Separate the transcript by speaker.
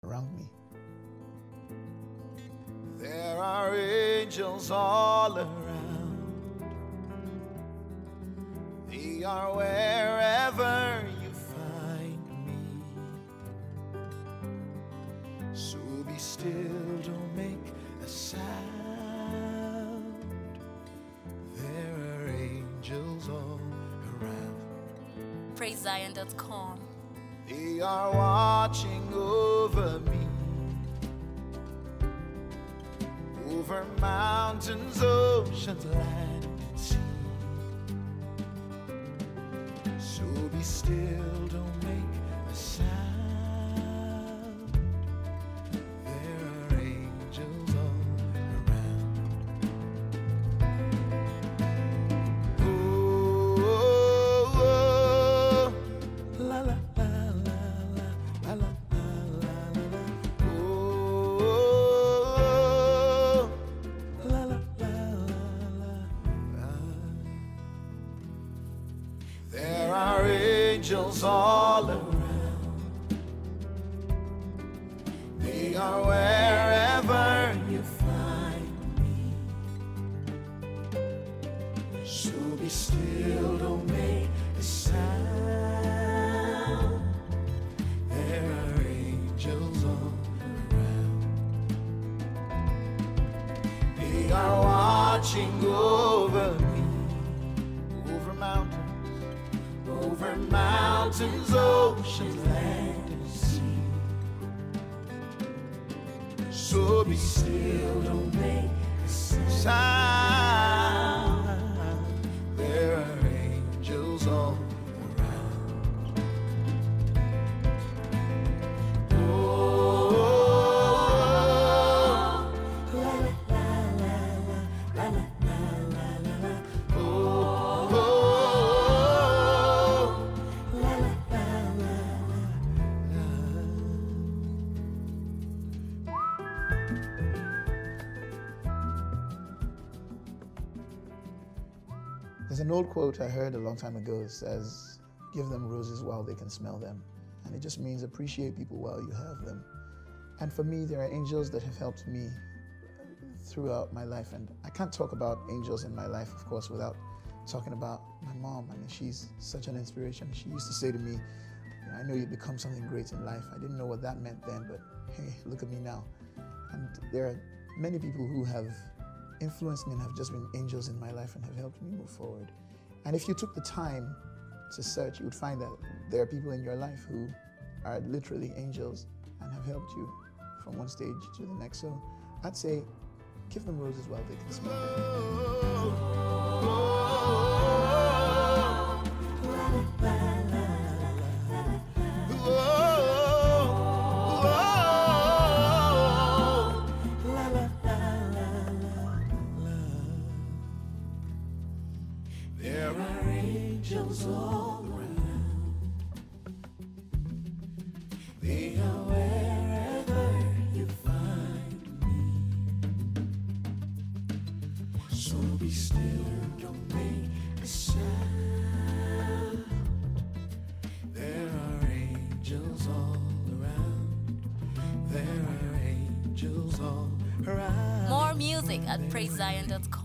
Speaker 1: around me.
Speaker 2: There are angels all around. They are wherever you find me. So be still, don't make a sound. There are angels all around.
Speaker 3: PraiseZion.com.
Speaker 2: They are watching over me, over mountains, oceans, land, and sea. So be still, don't make a sound. There are angels all around. Oh, oh, oh. La la la la la la la la la la. Oh, la la la la la. There are angels all around. They are wherever you find me. So be still, don't make a sound. There are angels all around. They are watching over me, over mountains, oceans, land, and sea. So be still, don't make a sound. There are angels all around. Oh, la la la la la la la la la. Oh, la la la la la.
Speaker 1: There's an old quote I heard a long time ago. It says, give them roses while they can smell them. And it just means appreciate people while you have them. And for me, there are angels that have helped me throughout my life. And I can't talk about angels in my life, of course, without talking about my mom. I mean, she's such an inspiration. She used to say to me, I know you become something great in life. I didn't know what that meant then, but hey, look at me now. And there are many people who have influenced me and have just been angels in my life and have helped me move forward. And if you took the time to search, you would find that there are people in your life who are literally angels and have helped you from one stage to the next. So I'd say give them roses while they can smell
Speaker 2: There are angels all around. They are wherever you find me. So be still, don't make a sound. There are angels all around. There are angels all around.
Speaker 3: More music at PraiseZion.com.